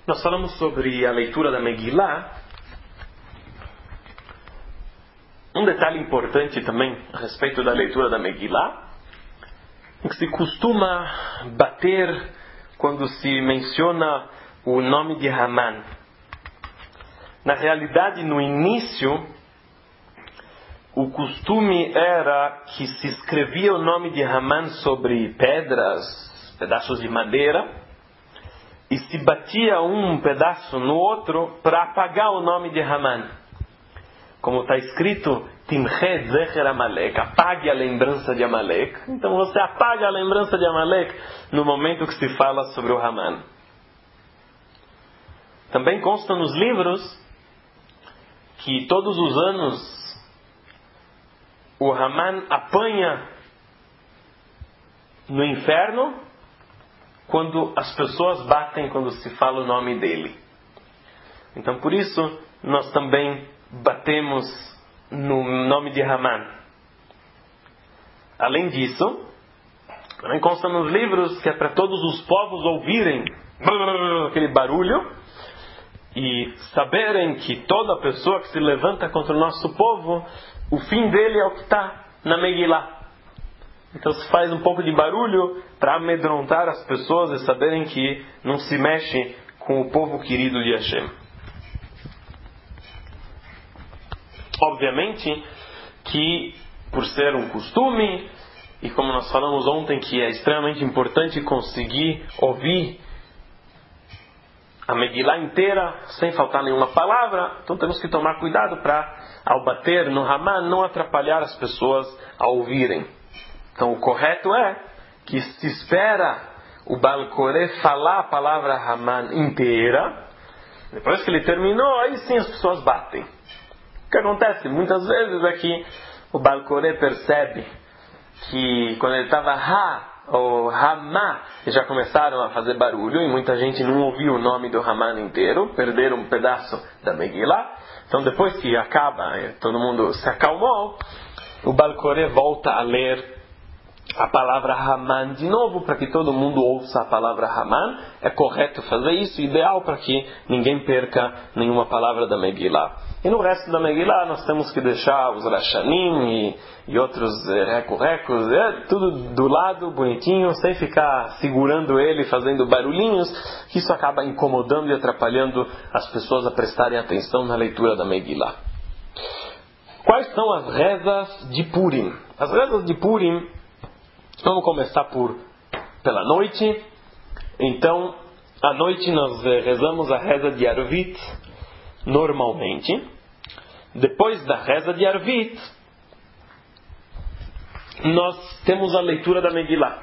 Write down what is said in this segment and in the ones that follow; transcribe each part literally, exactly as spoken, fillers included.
Nós falamos sobre a leitura da Megilá. Um detalhe importante também a respeito da leitura da Megilá é que se costuma bater quando se menciona o nome de Haman. Na realidade, no início, o costume era que se escrevia o nome de Haman sobre pedras, pedaços de madeira, e se batia um pedaço no outro para apagar o nome de Haman. Como está escrito, Timche Zecher Amalek, apague a lembrança de Amalek. Então você apaga a lembrança de Amalek no momento que se fala sobre o Haman. Também consta nos livros que todos os anos o Haman apanha no inferno quando as pessoas batem quando se fala o nome dele. Então por isso nós também batemos no nome de Haman. Além disso, também consta nos livros que é para todos os povos ouvirem aquele barulho e saberem que toda pessoa que se levanta contra o nosso povo, o fim dele é o que está na Megilá. Então se faz um pouco de barulho para amedrontar as pessoas e saberem que não se mexe com o povo querido de Hashem. Obviamente que, por ser um costume, e como nós falamos ontem, que é extremamente importante conseguir ouvir a Megilá inteira, sem faltar nenhuma palavra, então temos que tomar cuidado para, ao bater no Haman, não atrapalhar as pessoas a ouvirem. Então o correto é que se espera o Baal Koré falar a palavra Haman inteira, depois que ele terminou, aí sim as pessoas batem. O que acontece muitas vezes é que o Baal Koré percebe que quando ele estava Ha ou Hamá, já começaram a fazer barulho e muita gente não ouviu o nome do Haman inteiro, perderam um pedaço da Megilá. Então depois que acaba, todo mundo se acalmou, o Baal Koré volta a ler a palavra Haman de novo, para que todo mundo ouça a palavra Haman. É correto fazer isso, ideal para que ninguém perca nenhuma palavra da Megilá. E no resto da Megilá nós temos que deixar os Rashanim e, e outros reco-recos, é, tudo do lado, bonitinho, sem ficar segurando ele, fazendo barulhinhos, que isso acaba incomodando e atrapalhando as pessoas a prestarem atenção na leitura da Megilá. Quais são as rezas de Purim? As rezas de Purim, vamos começar por, pela noite. Então, à noite nós rezamos a reza de Arvit, normalmente. Depois da reza de Arvit, nós temos a leitura da Megilá.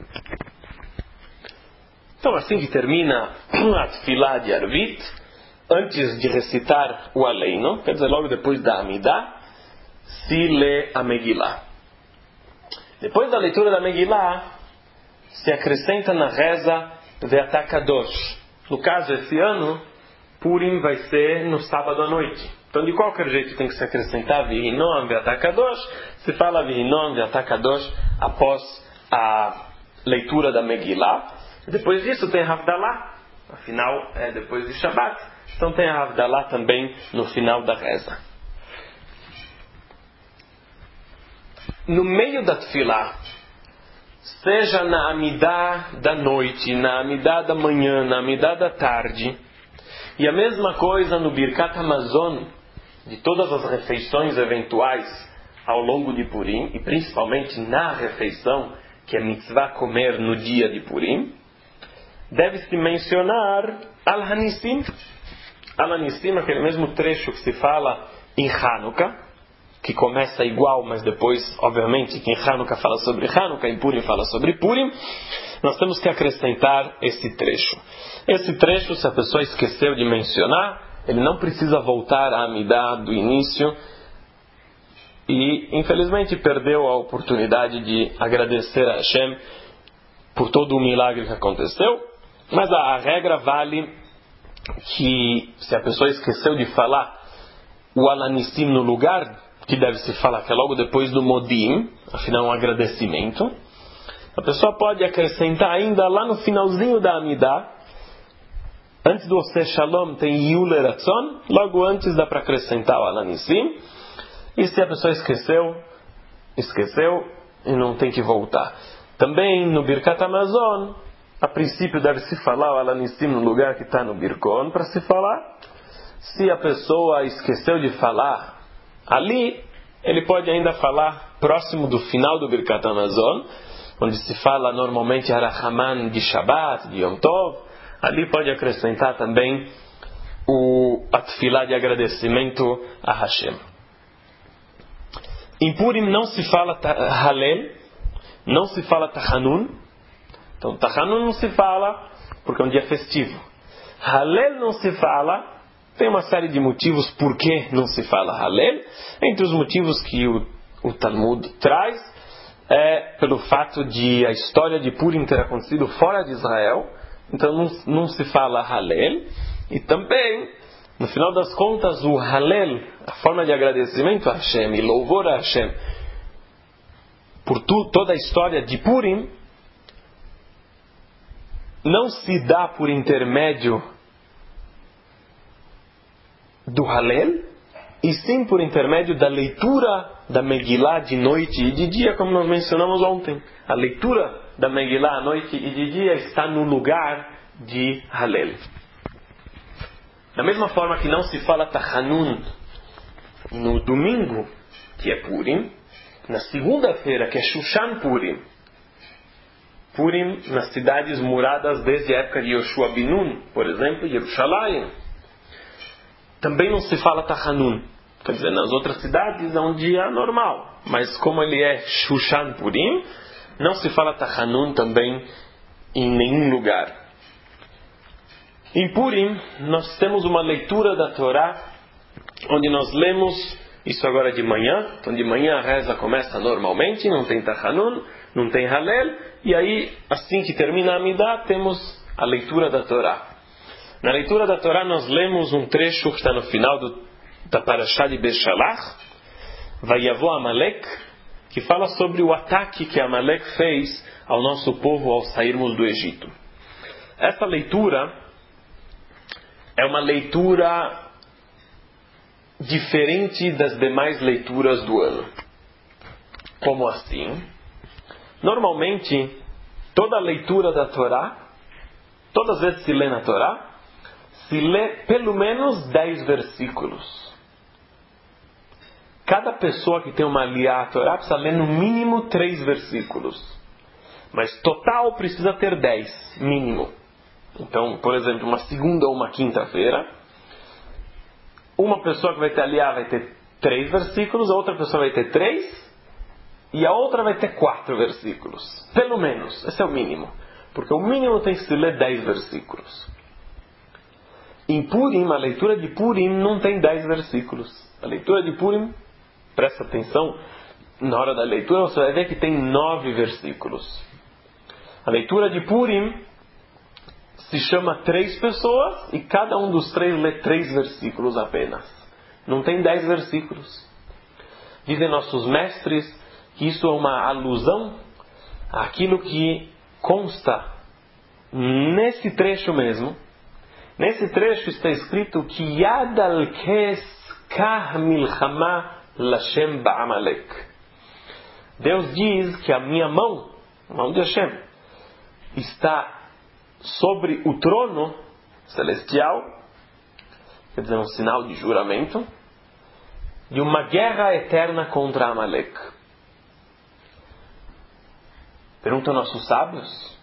Então, assim que termina a Tfilá de Arvit, antes de recitar o Aleino, quer dizer, logo depois da Amidá, se lê a Megilá. Depois da leitura da Megilá, se acrescenta na reza Ve'ata Kadosh. No caso, esse ano, Purim vai ser no sábado à noite. Então, de qualquer jeito, tem que se acrescentar Vihinom Ve'ata Kadosh. Se fala Vihinom Ve'ata Kadosh após a leitura da Megilá. Depois disso tem a Havdalah. Afinal, é depois de Shabbat. Então tem a Havdalah também no final da reza. No meio da Tfilá, seja na Amidá da noite, na Amidá da manhã, na Amidá da tarde, e a mesma coisa no Birkat Hamazon, de todas as refeições eventuais ao longo de Purim, e principalmente na refeição, que é mitzvah comer no dia de Purim, deve-se mencionar Al-Hanissim. Al-Hanissim, aquele mesmo trecho que se fala em Hanukkah, que começa igual, mas depois, obviamente, que em Hanukkah fala sobre Hanukkah, em Purim fala sobre Purim, nós temos que acrescentar esse trecho. Esse trecho, se a pessoa esqueceu de mencionar, ele não precisa voltar à Amidá do início e, infelizmente, perdeu a oportunidade de agradecer a Hashem por todo o milagre que aconteceu, mas a, a regra vale que, se a pessoa esqueceu de falar o Al-Hanissim no lugar que deve se falar, que é logo depois do Modim, afinal um agradecimento, a pessoa pode acrescentar ainda lá no finalzinho da Amidá Antes do Oseh Shalom tem Yule Ratzon, logo antes dá para acrescentar o Alanissim. E se a pessoa esqueceu, esqueceu e não tem que voltar. Também no Birkat Hamazon, a princípio deve-se falar o Alanissim no lugar que está no Birkon para se falar. Se a pessoa esqueceu de falar ali, ele pode ainda falar próximo do final do Birkat Hamazon, onde se fala normalmente Arachaman de Shabbat, de Yom Tov. Ali pode acrescentar também o atfilá de agradecimento a Hashem. Em Purim não se fala Halel, não se fala Tachanun. Então Tachanun não se fala porque é um dia festivo. Halel não se fala, tem uma série de motivos por que não se fala Halel. Entre os motivos que o, o Talmud traz é pelo fato de a história de Purim ter acontecido fora de Israel. Então não, não se fala Halel. E também, no final das contas, o Halel, a forma de agradecimento a Hashem e louvor a Hashem por tu, toda a história de Purim, não se dá por intermédio do Halel, e sim por intermédio da leitura da Megillah de noite e de dia, como nós mencionamos ontem. A leitura da Megillah à noite e de dia está no lugar de Halel. Da mesma forma que não se fala Tachanun no domingo, que é Purim, na segunda-feira, que é Shushan Purim, Purim nas cidades muradas desde a época de Yoshua Binun, por exemplo, Yerushalayim, também não se fala Tachanun. Quer dizer, nas outras cidades é um dia normal, mas como ele é Shushan Purim, não se fala Tachanun também em nenhum lugar. Em Purim, nós temos uma leitura da Torá, onde nós lemos isso agora de manhã. Então de manhã a reza começa normalmente, não tem Tachanun, não tem Halel, e aí, assim que termina a Amidah, temos a leitura da Torá. Na leitura da Torá nós lemos um trecho que está no final do, da Parashá de Beshalach, Vayavo Amalek, que fala sobre o ataque que Amalek fez ao nosso povo ao sairmos do Egito. Essa leitura é uma leitura diferente das demais leituras do ano. Como assim? Normalmente, toda leitura da Torá, todas as vezes que se lê na Torá, se lê pelo menos dez versículos. Cada pessoa que tem uma liá à Torá precisa ler no mínimo três versículos. Mas total precisa ter dez, mínimo. Então, por exemplo, uma segunda ou uma quinta-feira, uma pessoa que vai ter a liá vai ter três versículos, a outra pessoa vai ter três, e a outra vai ter quatro versículos. Pelo menos, esse é o mínimo. Porque o mínimo tem que se ler dez versículos. Em Purim, a leitura de Purim não tem dez versículos. A leitura de Purim, presta atenção, na hora da leitura você vai ver que tem nove versículos. A leitura de Purim se chama três pessoas e cada um dos três lê três versículos apenas. Não tem dez versículos. Dizem nossos mestres que isso é uma alusão àquilo que consta nesse trecho mesmo. Nesse trecho está escrito que Yad al-Kes kah milchama lashem ba'amalek. Deus diz que a minha mão, a mão de Hashem, está sobre o trono celestial, quer dizer, um sinal de juramento, de uma guerra eterna contra Amalek. Perguntam nossos sábios,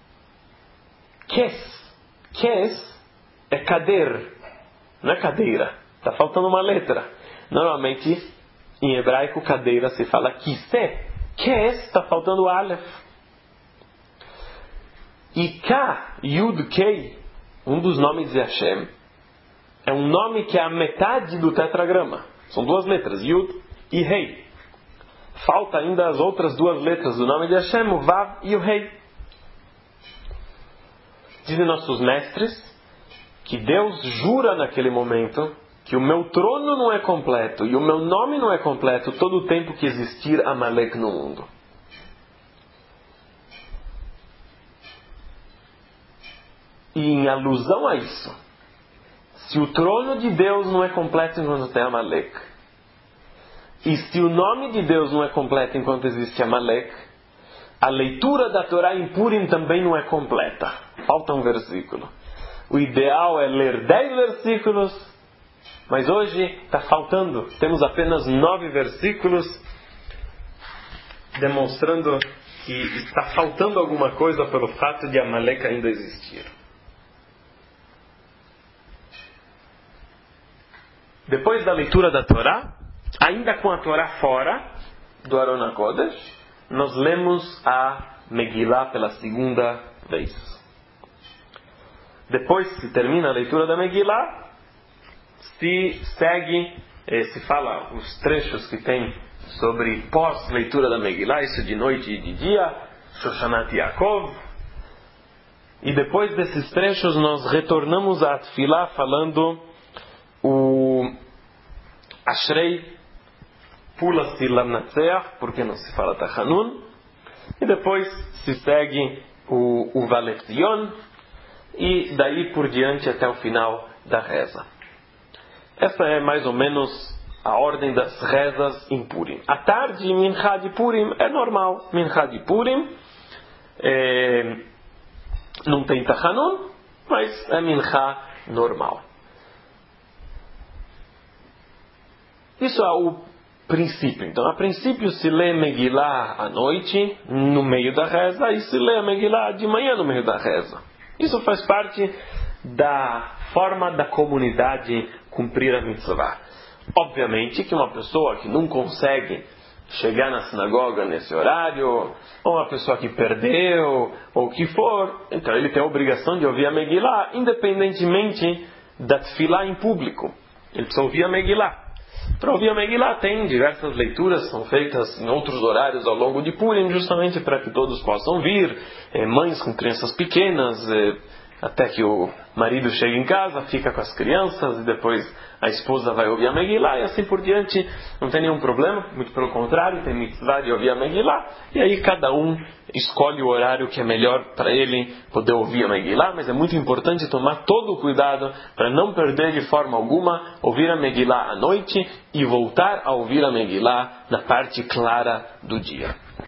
Kes, Kes é kader, não é cadeira, está faltando uma letra. Normalmente, em hebraico, cadeira se fala kisé, Kes está faltando Aleph. E K, Yud, Kei, um dos nomes de Hashem, é um nome que é a metade do tetragrama. São duas letras, Yud e Rei. Falta ainda as outras duas letras do nome de Hashem, o Vav e o Rei. Dizem nossos mestres que Deus jura naquele momento que o meu trono não é completo e o meu nome não é completo todo o tempo que existir Amalek no mundo. E em alusão a isso, se o trono de Deus não é completo enquanto tem Amalek, e se o nome de Deus não é completo enquanto existe Amalek, a leitura da Torá em Purim também não é completa. Falta um versículo. O ideal é ler dez versículos, mas hoje está faltando. Temos apenas nove versículos, demonstrando que está faltando alguma coisa pelo fato de Amalek ainda existir. Depois da leitura da Torá, ainda com a Torá fora do Aron HaKodesh, nós lemos a Megillah pela segunda vez. Depois que se termina a leitura da Megillah, se segue, eh, se fala os trechos que tem sobre pós-leitura da Megillah, isso de noite e de dia, Shoshanat Yaakov. E depois desses trechos nós retornamos a Tfilah falando o Ashrei pula-se Lamnatseach, porque não se fala Tachanun, e depois se segue o, o Valetzion, e daí por diante até o final da reza. Essa é mais ou menos a ordem das rezas em Purim. À tarde, Minchá de Purim é normal. Minchá de Purim é, não tem Tachanun, mas é Minchá normal. Isso é o princípio. Então, a princípio se lê Megillah à noite, no meio da reza, e se lê a Megillah de manhã no meio da reza. Isso faz parte da forma da comunidade cumprir a mitzvah. Obviamente que uma pessoa que não consegue chegar na sinagoga nesse horário, ou uma pessoa que perdeu, ou o que for, então ele tem a obrigação de ouvir a Megillah, independentemente da tefilá em público. Ele precisa ouvir a Megillah. Para ouvir a Megillah tem diversas leituras, são feitas em outros horários ao longo de Purim, justamente para que todos possam vir, é, mães com crianças pequenas, é, até que o marido chegue em casa, fica com as crianças e depois a esposa vai ouvir a Megillah e assim por diante. Não tem nenhum problema, muito pelo contrário, tem mitzvah de ouvir a Megillah, e aí cada um escolhe o horário que é melhor para ele poder ouvir a Megillah, mas é muito importante tomar todo o cuidado para não perder de forma alguma ouvir a Megillah à noite e voltar a ouvir a Megillah na parte clara do dia.